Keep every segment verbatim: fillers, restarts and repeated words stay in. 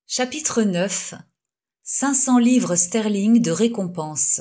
Chapitre neuf. cinq cents livres sterling de récompense.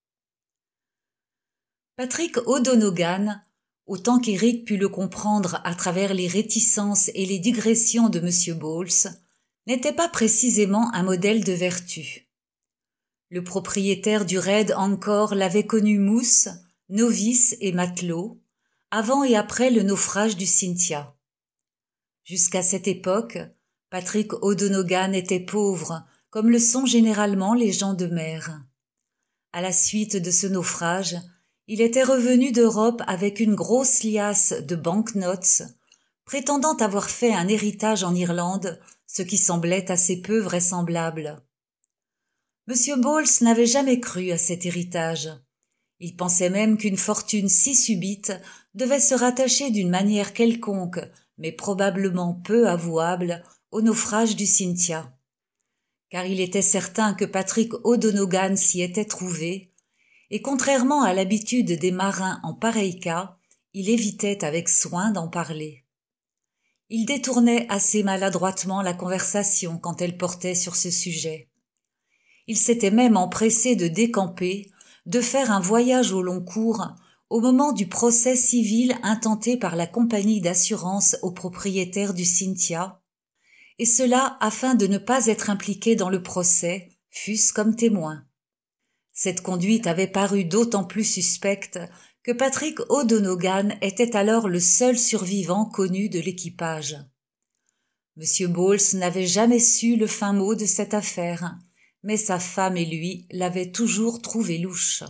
Patrick O'Donoghue, autant qu'Eric put le comprendre à travers les réticences et les digressions de M. Bowles, n'était pas précisément un modèle de vertu. Le propriétaire du Red Anchor l'avait connu mousse, novice et matelot, avant et après le naufrage du Cynthia. Jusqu'à cette époque, Patrick O'Donoghue était pauvre, comme le sont généralement les gens de mer. À la suite de ce naufrage, il était revenu d'Europe avec une grosse liasse de banknotes, prétendant avoir fait un héritage en Irlande, ce qui semblait assez peu vraisemblable. M. Bowles n'avait jamais cru à cet héritage. Il pensait même qu'une fortune si subite devait se rattacher d'une manière quelconque, mais probablement peu avouable, au naufrage du Cynthia. Car il était certain que Patrick O'Donoghue s'y était trouvé, et contrairement à l'habitude des marins en pareil cas, il évitait avec soin d'en parler. Il détournait assez maladroitement la conversation quand elle portait sur ce sujet. Il s'était même empressé de décamper, de faire un voyage au long cours, au moment du procès civil intenté par la compagnie d'assurance au propriétaire du Cynthia, et cela afin de ne pas être impliqué dans le procès, fût-ce comme témoin. Cette conduite avait paru d'autant plus suspecte que Patrick O'Donoghue était alors le seul survivant connu de l'équipage. M. Bowles n'avait jamais su le fin mot de cette affaire, mais sa femme et lui l'avaient toujours trouvé louche.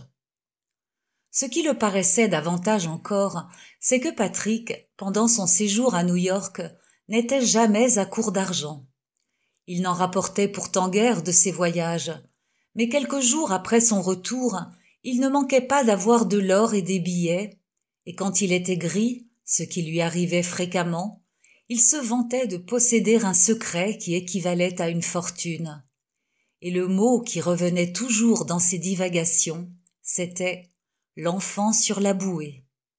Ce qui le paraissait davantage encore, c'est que Patrick, pendant son séjour à New York, n'était jamais à court d'argent. Il n'en rapportait pourtant guère de ses voyages, mais quelques jours après son retour, il ne manquait pas d'avoir de l'or et des billets, et quand il était gris, ce qui lui arrivait fréquemment, il se vantait de posséder un secret qui équivalait à une fortune. Et le mot qui revenait toujours dans ses divagations, c'était « l'enfant sur la bouée ».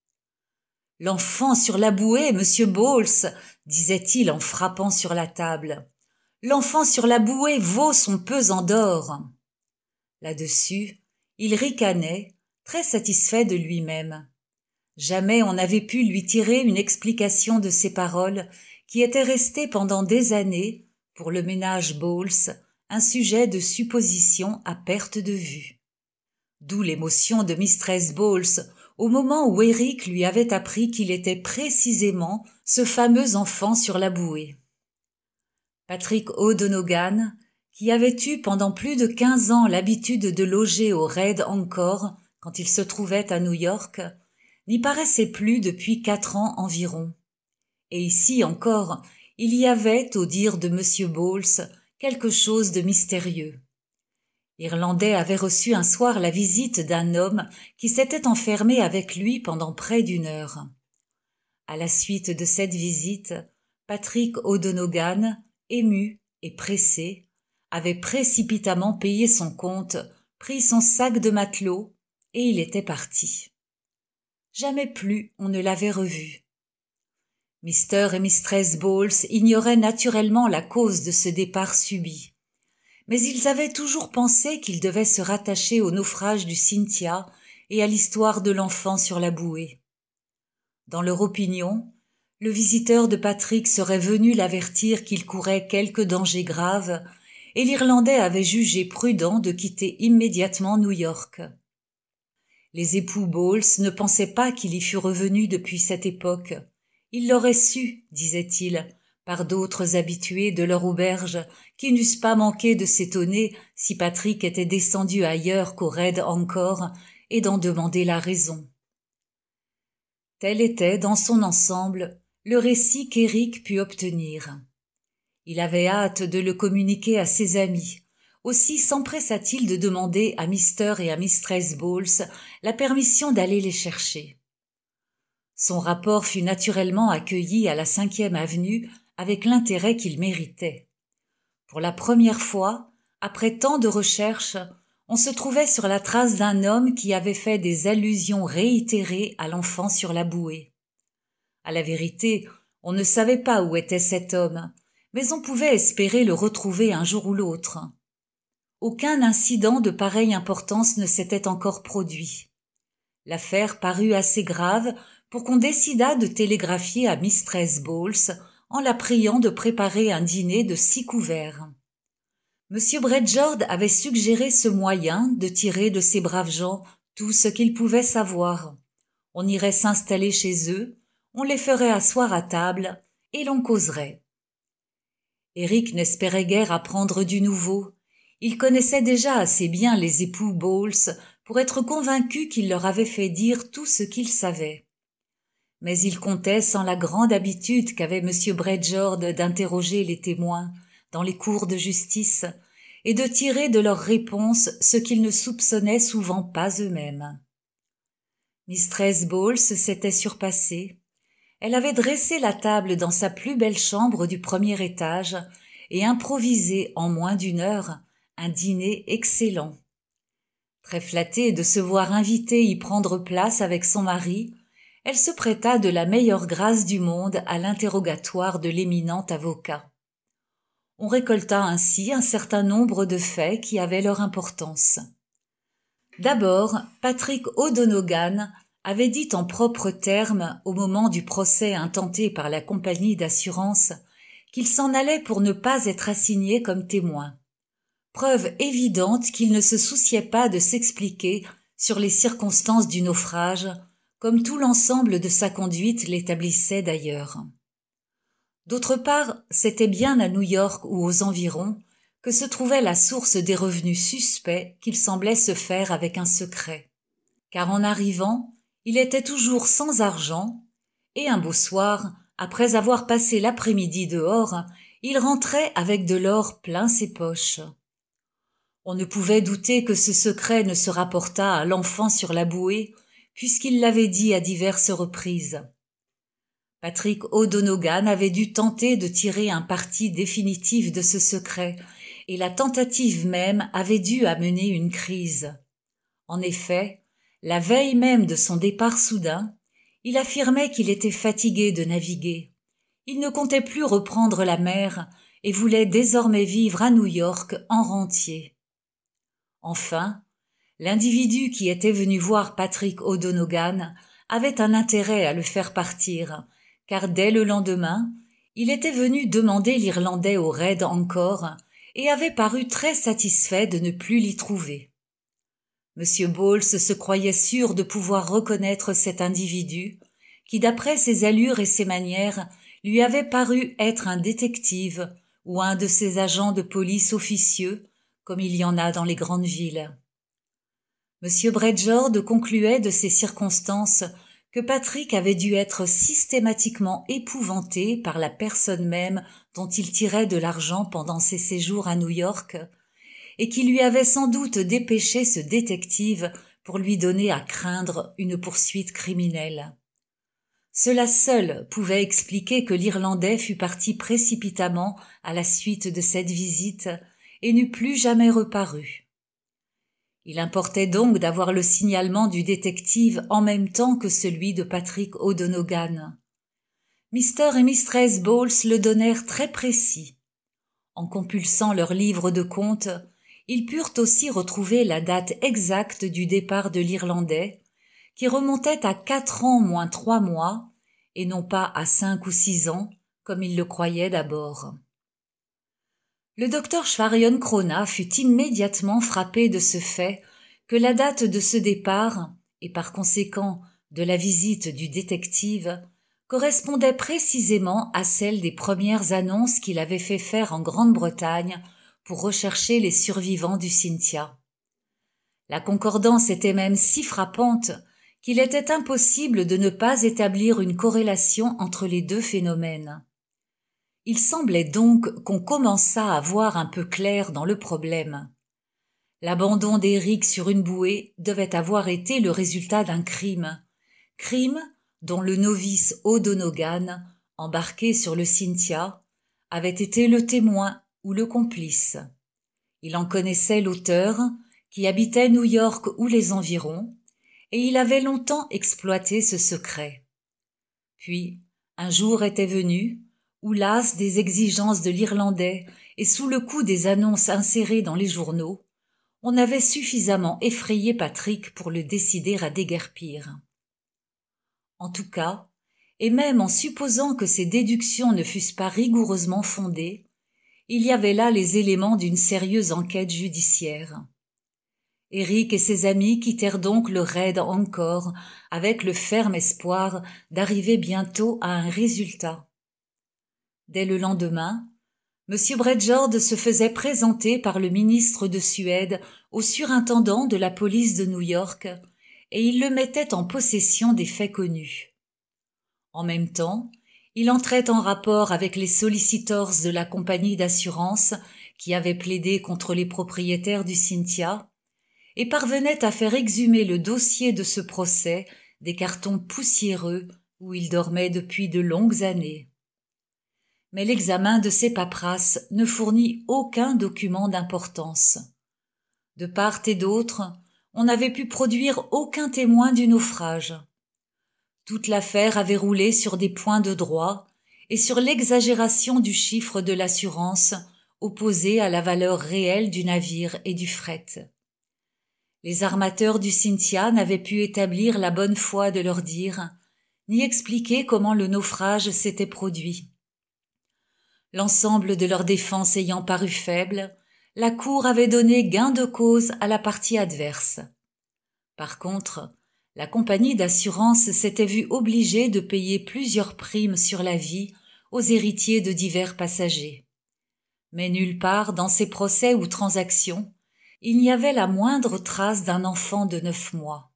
« L'enfant sur la bouée, monsieur Bowles !» disait-il en frappant sur la table. « L'enfant sur la bouée vaut son pesant d'or !» Là-dessus, il ricanait, très satisfait de lui-même. Jamais on n'avait pu lui tirer une explication de ces paroles qui étaient restées pendant des années, pour le ménage Bowles, un sujet de supposition à perte de vue. D'où l'émotion de mistress Bowles au moment où Eric lui avait appris qu'il était précisément ce fameux enfant sur la bouée. Patrick O'Donoghue, qui avait eu pendant plus de quinze ans l'habitude de loger au Red Anchor quand il se trouvait à New York, n'y paraissait plus depuis quatre ans environ. Et ici encore, il y avait, au dire de M. Bowles, quelque chose de mystérieux. L'Irlandais avait reçu un soir la visite d'un homme qui s'était enfermé avec lui pendant près d'une heure. À la suite de cette visite, Patrick O'Donoghue, ému et pressé, avait précipitamment payé son compte, pris son sac de matelot, et il était parti. Jamais plus on ne l'avait revu. Mister et mistress Bowles ignoraient naturellement la cause de ce départ subit. Mais ils avaient toujours pensé qu'il devait se rattacher au naufrage du Cynthia et à l'histoire de l'enfant sur la bouée. Dans leur opinion, le visiteur de Patrick serait venu l'avertir qu'il courait quelque danger grave, et l'Irlandais avait jugé prudent de quitter immédiatement New York. Les époux Bowles ne pensaient pas qu'il y fût revenu depuis cette époque. Ils l'auraient su, disaient-ils, par d'autres habitués de leur auberge qui n'eussent pas manqué de s'étonner si Patrick était descendu ailleurs qu'au Red Anchor et d'en demander la raison. Tel était, dans son ensemble, le récit qu'Eric put obtenir. Il avait hâte de le communiquer à ses amis, aussi s'empressa-t-il de demander à Mister et à mistress Bowles la permission d'aller les chercher. Son rapport fut naturellement accueilli à la cinquième avenue avec l'intérêt qu'il méritait. Pour la première fois, après tant de recherches, on se trouvait sur la trace d'un homme qui avait fait des allusions réitérées à l'enfant sur la bouée. À la vérité, on ne savait pas où était cet homme, mais on pouvait espérer le retrouver un jour ou l'autre. Aucun incident de pareille importance ne s'était encore produit. L'affaire parut assez grave pour qu'on décidât de télégraphier à Mistress Bowles en la priant de préparer un dîner de six couverts. Monsieur Bredjord avait suggéré ce moyen de tirer de ces braves gens tout ce qu'ils pouvaient savoir. On irait s'installer chez eux, on les ferait asseoir à table et l'on causerait. Eric n'espérait guère apprendre du nouveau. Il connaissait déjà assez bien les époux Bowles pour être convaincu qu'il leur avait fait dire tout ce qu'il savait. Mais il comptait sans la grande habitude qu'avait M. Bredjord d'interroger les témoins dans les cours de justice et de tirer de leurs réponses ce qu'ils ne soupçonnaient souvent pas eux-mêmes. Mistress Bowles s'était surpassée. Elle avait dressé la table dans sa plus belle chambre du premier étage et improvisé en moins d'une heure un dîner excellent. Très flattée de se voir invitée y prendre place avec son mari, elle se prêta de la meilleure grâce du monde à l'interrogatoire de l'éminent avocat. On récolta ainsi un certain nombre de faits qui avaient leur importance. D'abord, Patrick O'Donoghue avait dit en propres termes, au moment du procès intenté par la compagnie d'assurance, qu'il s'en allait pour ne pas être assigné comme témoin. Preuve évidente qu'il ne se souciait pas de s'expliquer sur les circonstances du naufrage, comme tout l'ensemble de sa conduite l'établissait d'ailleurs. D'autre part, c'était bien à New York ou aux environs que se trouvait la source des revenus suspects qu'il semblait se faire avec un secret. Car en arrivant, il était toujours sans argent, et un beau soir, après avoir passé l'après-midi dehors, il rentrait avec de l'or plein ses poches. On ne pouvait douter que ce secret ne se rapportât à l'enfant sur la bouée, puisqu'il l'avait dit à diverses reprises. Patrick O'Donoghue avait dû tenter de tirer un parti définitif de ce secret, et la tentative même avait dû amener une crise. En effet, la veille même de son départ soudain, il affirmait qu'il était fatigué de naviguer. Il ne comptait plus reprendre la mer et voulait désormais vivre à New York en rentier. Enfin, l'individu qui était venu voir Patrick O'Donoghue avait un intérêt à le faire partir, car dès le lendemain, il était venu demander l'Irlandais au raid encore et avait paru très satisfait de ne plus l'y trouver. M. Bowles se croyait sûr de pouvoir reconnaître cet individu, qui d'après ses allures et ses manières lui avait paru être un détective ou un de ces agents de police officieux, comme il y en a dans les grandes villes. M. Bredjord concluait de ces circonstances que Patrick avait dû être systématiquement épouvanté par la personne même dont il tirait de l'argent pendant ses séjours à New York, et qui lui avait sans doute dépêché ce détective pour lui donner à craindre une poursuite criminelle. Cela seul pouvait expliquer que l'Irlandais fût parti précipitamment à la suite de cette visite et n'eût plus jamais reparu. Il importait donc d'avoir le signalement du détective en même temps que celui de Patrick O'Donoghue. Mister et Mistress Bowles le donnèrent très précis. En compulsant leurs livres de compte, ils purent aussi retrouver la date exacte du départ de l'Irlandais, qui remontait à quatre ans moins trois mois, et non pas à cinq ou six ans, comme ils le croyaient d'abord. Le docteur Schwarion Krona fut immédiatement frappé de ce fait que la date de ce départ, et par conséquent de la visite du détective, correspondait précisément à celle des premières annonces qu'il avait fait faire en Grande-Bretagne pour rechercher les survivants du Cynthia. La concordance était même si frappante qu'il était impossible de ne pas établir une corrélation entre les deux phénomènes. Il semblait donc qu'on commençât à voir un peu clair dans le problème. L'abandon d'Éric sur une bouée devait avoir été le résultat d'un crime, crime dont le novice O'Donoghue, embarqué sur le Cynthia, avait été le témoin ou le complice. Il en connaissait l'auteur, qui habitait New York ou les environs, et il avait longtemps exploité ce secret. Puis, un jour était venu, où las des exigences de l'Irlandais et sous le coup des annonces insérées dans les journaux, on avait suffisamment effrayé Patrick pour le décider à déguerpir. En tout cas, et même en supposant que ces déductions ne fussent pas rigoureusement fondées, il y avait là les éléments d'une sérieuse enquête judiciaire. Eric et ses amis quittèrent donc le raid encore avec le ferme espoir d'arriver bientôt à un résultat. Dès le lendemain, M. Bredjord se faisait présenter par le ministre de Suède au surintendant de la police de New York et il le mettait en possession des faits connus. En même temps, il entrait en rapport avec les sollicitors de la compagnie d'assurance qui avaient plaidé contre les propriétaires du Cynthia et parvenait à faire exhumer le dossier de ce procès des cartons poussiéreux où il dormait depuis de longues années. Mais l'examen de ces paperasses ne fournit aucun document d'importance. De part et d'autre, on n'avait pu produire aucun témoin du naufrage. Toute l'affaire avait roulé sur des points de droit et sur l'exagération du chiffre de l'assurance opposé à la valeur réelle du navire et du fret. Les armateurs du Cynthia n'avaient pu établir la bonne foi de leur dire, ni expliquer comment le naufrage s'était produit. L'ensemble de leur défense ayant paru faible, la Cour avait donné gain de cause à la partie adverse. Par contre, la compagnie d'assurance s'était vue obligée de payer plusieurs primes sur la vie aux héritiers de divers passagers. Mais nulle part dans ces procès ou transactions, il n'y avait la moindre trace d'un enfant de neuf mois.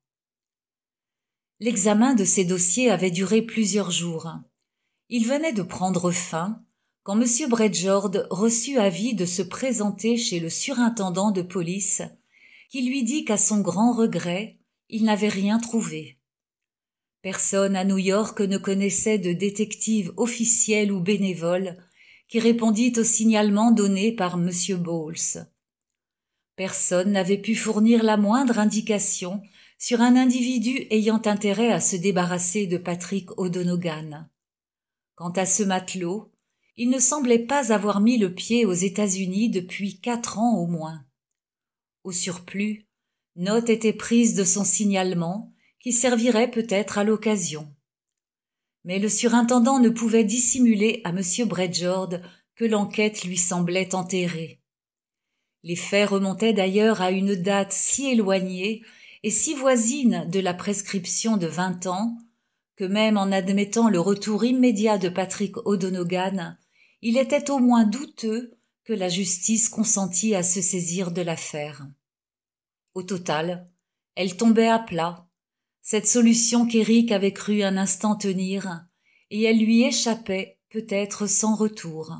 L'examen de ces dossiers avait duré plusieurs jours. Il venait de prendre fin quand M. Bredjord reçut avis de se présenter chez le surintendant de police qui lui dit qu'à son grand regret, il n'avait rien trouvé. Personne à New York ne connaissait de détective officiel ou bénévole qui répondit au signalement donné par M. Bowles. Personne n'avait pu fournir la moindre indication sur un individu ayant intérêt à se débarrasser de Patrick O'Donoghue. Quant à ce matelot, il ne semblait pas avoir mis le pied aux États-Unis depuis quatre ans au moins. Au surplus, note était prise de son signalement, qui servirait peut-être à l'occasion. Mais le surintendant ne pouvait dissimuler à M. Bredjord que l'enquête lui semblait enterrée. Les faits remontaient d'ailleurs à une date si éloignée et si voisine de la prescription de vingt ans, que même en admettant le retour immédiat de Patrick O'Donoghue, il était au moins douteux que la justice consentît à se saisir de l'affaire. Au total, elle tombait à plat, cette solution qu'Éric avait cru un instant tenir, et elle lui échappait peut-être sans retour.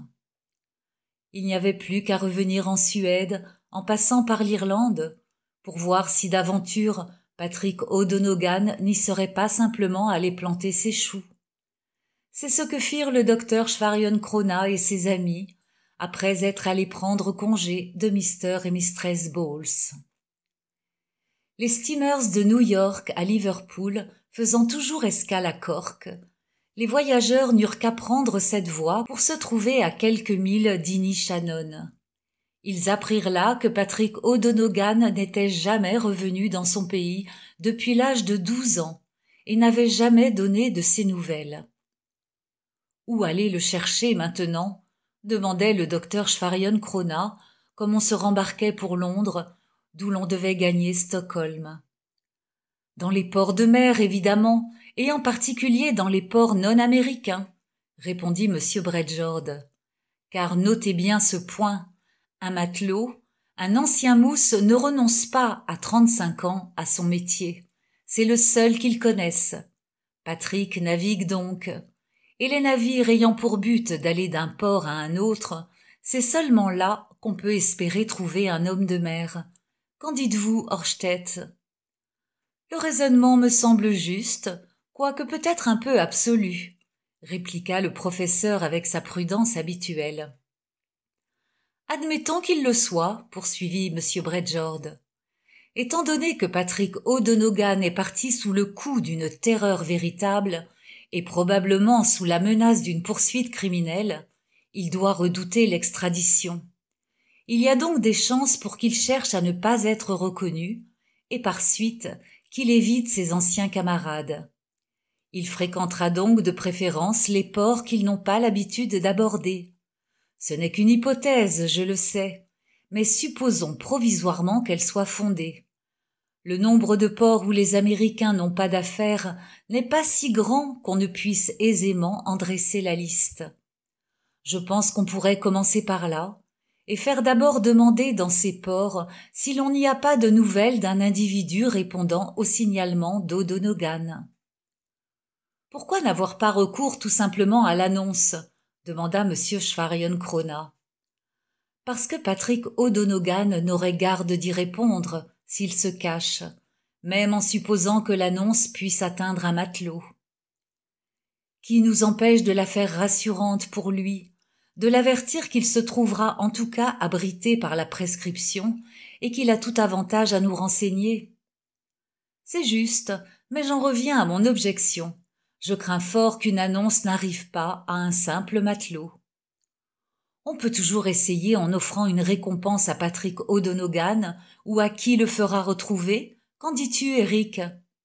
Il n'y avait plus qu'à revenir en Suède, en passant par l'Irlande, pour voir si d'aventure Patrick O'Donoghue n'y serait pas simplement allé planter ses choux. C'est ce que firent le docteur Schwarion-Krona et ses amis, après être allés prendre congé de mister et mistress Bowles. Les steamers de New York à Liverpool faisant toujours escale à Cork, les voyageurs n'eurent qu'à prendre cette voie pour se trouver à quelques milles d'Inishannon. Ils apprirent là que Patrick O'Donoghue n'était jamais revenu dans son pays depuis l'âge de douze ans et n'avait jamais donné de ses nouvelles. Où aller le chercher maintenant ? Demandait le docteur Schwarion-Krona, comme on se rembarquait pour Londres, d'où l'on devait gagner Stockholm. Dans les ports de mer, évidemment, et en particulier dans les ports non américains, répondit M. Bredjord. Car notez bien ce point, un matelot, un ancien mousse ne renonce pas à trente-cinq ans à son métier. C'est le seul qu'il connaisse. Patrick navigue donc, et les navires ayant pour but d'aller d'un port à un autre, c'est seulement là qu'on peut espérer trouver un homme de mer. Qu'en dites-vous, Horstedt ? Le raisonnement me semble juste, quoique peut-être un peu absolu, répliqua le professeur avec sa prudence habituelle. Admettons qu'il le soit, poursuivit M. Bredjord. Étant donné que Patrick O'Donoghue est parti sous le coup d'une terreur véritable, et probablement sous la menace d'une poursuite criminelle, il doit redouter l'extradition. Il y a donc des chances pour qu'il cherche à ne pas être reconnu, et par suite qu'il évite ses anciens camarades. Il fréquentera donc de préférence les ports qu'ils n'ont pas l'habitude d'aborder. Ce n'est qu'une hypothèse, je le sais, mais supposons provisoirement qu'elle soit fondée. Le nombre de ports où les Américains n'ont pas d'affaires n'est pas si grand qu'on ne puisse aisément en dresser la liste. Je pense qu'on pourrait commencer par là, et faire d'abord demander dans ces ports si l'on n'y a pas de nouvelles d'un individu répondant au signalement d'O'Donoghue. « Pourquoi n'avoir pas recours tout simplement à l'annonce ?» demanda M. Schwarienkrona. « Parce que Patrick O'Donoghue n'aurait garde d'y répondre s'il se cache, même en supposant que l'annonce puisse atteindre un matelot. Qui nous empêche de la faire rassurante pour lui, de l'avertir qu'il se trouvera en tout cas abrité par la prescription et qu'il a tout avantage à nous renseigner? C'est juste, mais j'en reviens à mon objection. Je crains fort qu'une annonce n'arrive pas à un simple matelot. On peut toujours essayer en offrant une récompense à Patrick O'Donoghue ou à qui le fera retrouver. Qu'en dis-tu, Eric?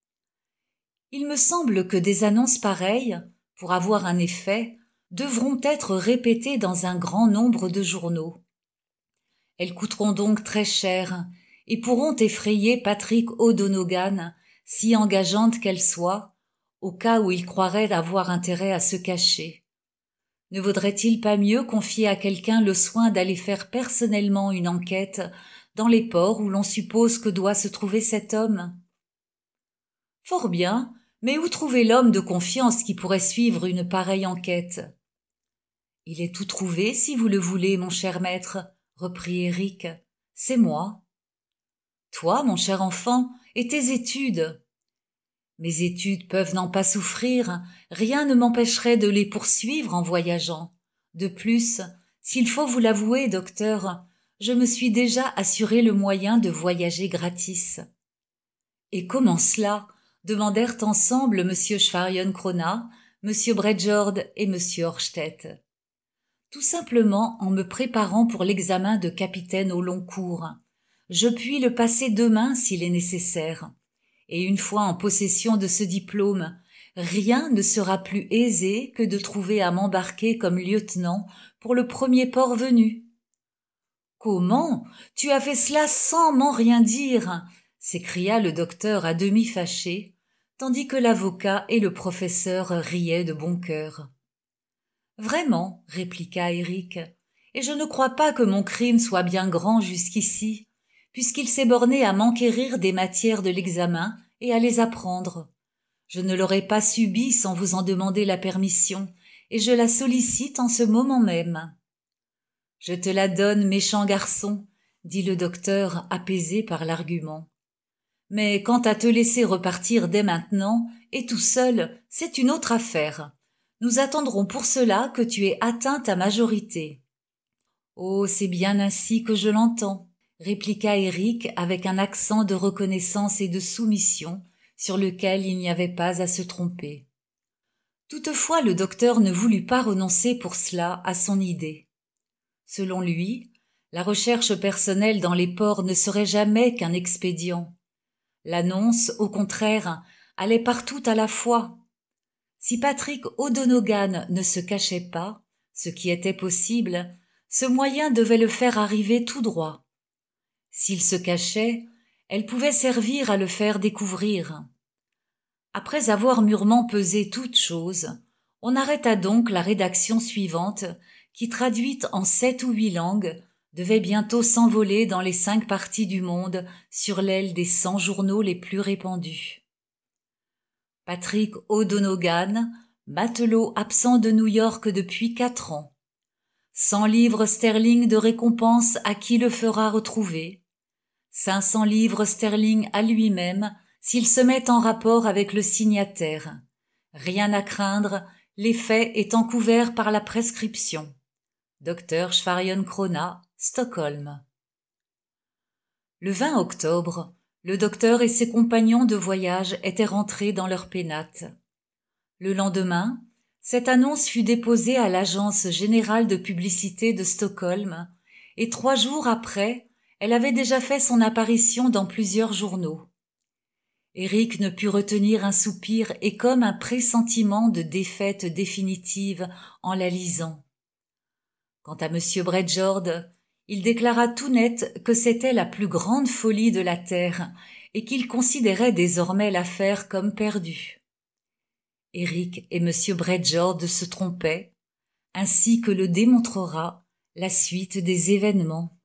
Il me semble que des annonces pareilles, pour avoir un effet, devront être répétées dans un grand nombre de journaux. Elles coûteront donc très cher et pourront effrayer Patrick O'Donoghue, si engageantes qu'elles soient, au cas où il croirait avoir intérêt à se cacher. Ne vaudrait-il pas mieux confier à quelqu'un le soin d'aller faire personnellement une enquête dans les ports où l'on suppose que doit se trouver cet homme? Fort bien, mais où trouver l'homme de confiance qui pourrait suivre une pareille enquête? Il est tout trouvé, si vous le voulez, mon cher maître, reprit Eric. C'est moi. Toi, mon cher enfant, et tes études? Mes études peuvent n'en pas souffrir, rien ne m'empêcherait de les poursuivre en voyageant. De plus, s'il faut vous l'avouer, docteur, je me suis déjà assuré le moyen de voyager gratis. Et comment cela? Demandèrent ensemble M. Schwarienkrona, M. Bredjord et M. Horstedt. Tout simplement en me préparant pour l'examen de capitaine au long cours. Je puis le passer demain s'il est nécessaire. Et une fois en possession de ce diplôme, rien ne sera plus aisé que de trouver à m'embarquer comme lieutenant pour le premier port venu. « Comment? Tu as fait cela sans m'en rien dire ?» s'écria le docteur à demi fâché, tandis que l'avocat et le professeur riaient de bon cœur. « Vraiment, répliqua Eric, et je ne crois pas que mon crime soit bien grand jusqu'ici, puisqu'il s'est borné à m'enquérir des matières de l'examen et à les apprendre. Je ne l'aurais pas subi sans vous en demander la permission, et je la sollicite en ce moment même. »« Je te la donne, méchant garçon, » dit le docteur, apaisé par l'argument. « Mais quant à te laisser repartir dès maintenant, et tout seul, c'est une autre affaire. Nous attendrons pour cela que tu aies atteint ta majorité. »« Oh, c'est bien ainsi que je l'entends, » répliqua Eric avec un accent de reconnaissance et de soumission sur lequel il n'y avait pas à se tromper. Toutefois, le docteur ne voulut pas renoncer pour cela à son idée. Selon lui, la recherche personnelle dans les ports ne serait jamais qu'un expédient. L'annonce, au contraire, allait partout à la fois. Si Patrick O'Donoghue ne se cachait pas, ce qui était possible, ce moyen devait le faire arriver tout droit. S'il se cachait, elle pouvait servir à le faire découvrir. Après avoir mûrement pesé toutes choses, on arrêta donc la rédaction suivante, qui, traduite en sept ou huit langues, devait bientôt s'envoler dans les cinq parties du monde sur l'aile des cent journaux les plus répandus. Patrick O'Donoghue, matelot absent de New York depuis quatre ans. Cent livres sterling de récompense à qui le fera retrouver. Cinq cents livres sterling à lui-même s'il se met en rapport avec le signataire. Rien à craindre, les faits étant couverts par la prescription. Docteur Schwarienkrona, Stockholm. Le vingt octobre, le docteur et ses compagnons de voyage étaient rentrés dans leur pénates. Le lendemain, cette annonce fut déposée à l'agence générale de publicité de Stockholm, et trois jours après, elle avait déjà fait son apparition dans plusieurs journaux. Eric ne put retenir un soupir et comme un pressentiment de défaite définitive en la lisant. Quant à M. Bredjord, il déclara tout net que c'était la plus grande folie de la terre et qu'il considérait désormais l'affaire comme perdue. Eric et M. Bredjord se trompaient, ainsi que le démontrera la suite des événements.